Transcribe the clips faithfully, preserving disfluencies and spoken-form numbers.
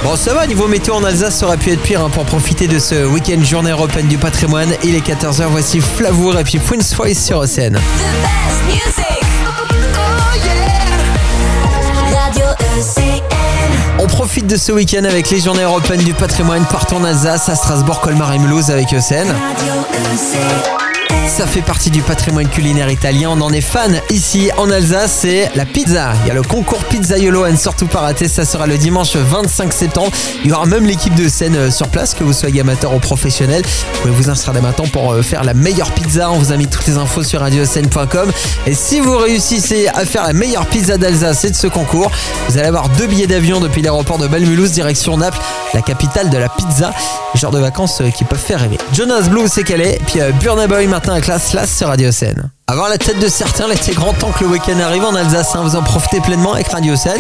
Bon, ça va, niveau météo en Alsace, ça aurait pu être pire hein, pour profiter de ce week-end journée européenne du patrimoine. Il est quatorze heures, voici Flavour et puis Prince Royce sur Océane. On profite de ce week-end avec les journées européennes du patrimoine partout en Alsace, à Strasbourg, Colmar et Mulhouse avec Océane. Ça fait partie du patrimoine culinaire italien, on en est fan ici en Alsace, c'est la pizza. Il y a le concours Pizzaiolo à ne surtout pas rater, ça sera le dimanche vingt-cinq septembre. Il y aura même l'équipe de scène sur place, que vous soyez amateur ou professionnel. Vous pouvez vous inscrire dès maintenant pour faire la meilleure pizza, on vous a mis toutes les infos sur radio scène point com. Et si vous réussissez à faire la meilleure pizza d'Alsace et de ce concours, vous allez avoir deux billets d'avion depuis l'aéroport de Bâle-Mulhouse, direction Naples, la capitale de la pizza. Genre de vacances qui peuvent faire rêver. Jonas Blue, c'est Calais, puis euh, Burna Boy maintenant avec la Slash sur Radio Scène. Avoir la tête de certains, il était grand temps que le week-end arrive en Alsace, hein, vous en profitez pleinement avec Radio Scène.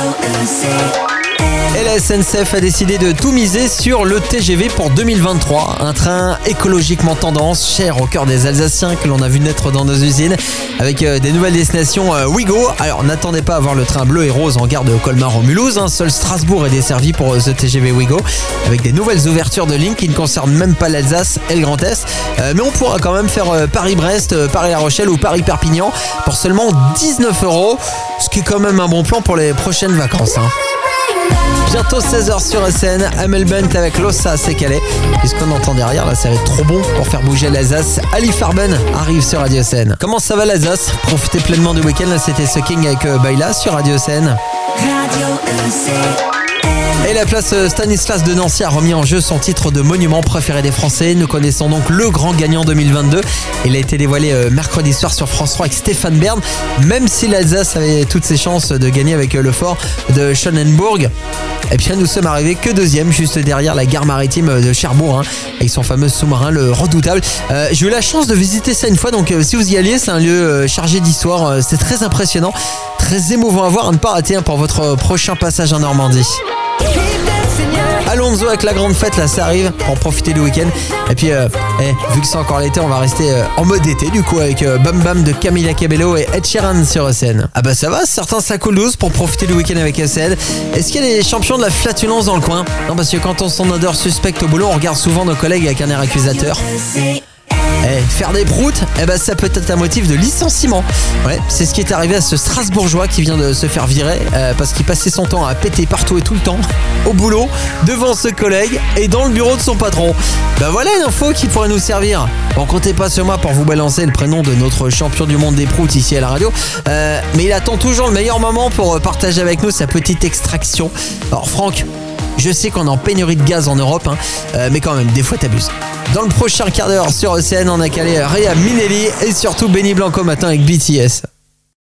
Et la S N C F a décidé de tout miser sur le T G V pour deux mille vingt-trois. Un train écologiquement tendance, cher au cœur des Alsaciens que l'on a vu naître dans nos usines, avec euh, des nouvelles destinations euh, Ouigo. Alors n'attendez pas à voir le train bleu et rose en gare de Colmar en Mulhouse. Hein. Seul Strasbourg est desservi pour euh, ce T G V Ouigo, avec des nouvelles ouvertures de lignes qui ne concernent même pas l'Alsace et le Grand Est. Euh, mais on pourra quand même faire euh, Paris-Brest, euh, Paris-La Rochelle ou Paris-Perpignan pour seulement dix-neuf euros, ce qui est quand même un bon plan pour les prochaines vacances. Hein. Bientôt seize heures sur S N, Amel Bent avec Lossa, c'est Calais. Puisqu'on entend derrière, là ça va être trop bon pour faire bouger l'Alsace. Ali Farben arrive sur Radio Scène. Comment ça va l'Alsace? Profitez pleinement du week-end, là c'était Sucking avec euh, Baila sur Radio Scène. Et la place Stanislas de Nancy a remis en jeu son titre de monument préféré des Français. Nous connaissons donc le grand gagnant deux mille vingt-deux. Il a été dévoilé mercredi soir sur France trois avec Stéphane Bern. Même si l'Alsace avait toutes ses chances de gagner avec le fort de Schönenburg, et bien nous sommes arrivés que deuxième, juste derrière la gare maritime de Cherbourg, hein, avec son fameux sous-marin, le Redoutable. Euh, j'ai eu la chance de visiter ça une fois, donc euh, si vous y alliez, c'est un lieu euh, chargé d'histoire. Euh, c'est très impressionnant, très émouvant à voir, à ne pas rater hein, pour votre prochain passage en Normandie. Alonso avec la grande fête, là ça arrive pour profiter du week-end. Et puis euh, eh, vu que c'est encore l'été, on va rester euh, en mode été du coup avec euh, Bam Bam de Camila Cabello et Ed Sheeran sur S N. Ah bah ça va, certains ça coule douce pour profiter du week-end avec S N. Est-ce qu'il y a des champions de la flatulence dans le coin? Non, parce que quand on sent une odeur suspecte au boulot, on regarde souvent nos collègues avec un air accusateur. Eh, faire des proutes, eh ben ça peut être un motif de licenciement. Ouais, c'est ce qui est arrivé à ce Strasbourgeois qui vient de se faire virer euh, parce qu'il passait son temps à péter partout et tout le temps au boulot, devant ce collègue et dans le bureau de son patron. Ben voilà une info qui pourrait nous servir. Bon, comptez pas sur moi pour vous balancer le prénom de notre champion du monde des proutes ici à la radio, euh, mais il attend toujours le meilleur moment pour partager avec nous sa petite extraction. Alors Franck, je sais qu'on est en pénurie de gaz en Europe, hein, euh, mais quand même, des fois t'abuses. Dans le prochain quart d'heure sur Océane, on a calé Réa Minelli et surtout Benny Blanco matin avec B T S.